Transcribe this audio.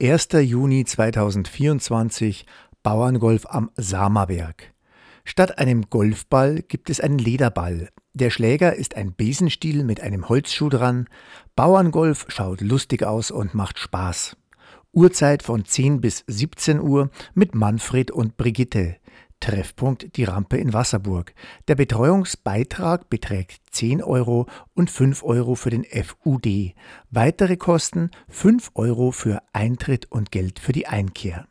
1. Juni 2024, Bauerngolf am Samerberg. Statt einem Golfball gibt es einen Lederball. Der Schläger ist ein Besenstiel mit einem Holzschuh dran. Bauerngolf schaut lustig aus und macht Spaß. Uhrzeit von 10 bis 17 Uhr mit Manfred und Brigitte. Treffpunkt die Rampe in Wasserburg. Der Betreuungsbeitrag beträgt 10 Euro und 5 Euro für den FUD. Weitere Kosten 5 Euro für Eintritt und Geld für die Einkehr.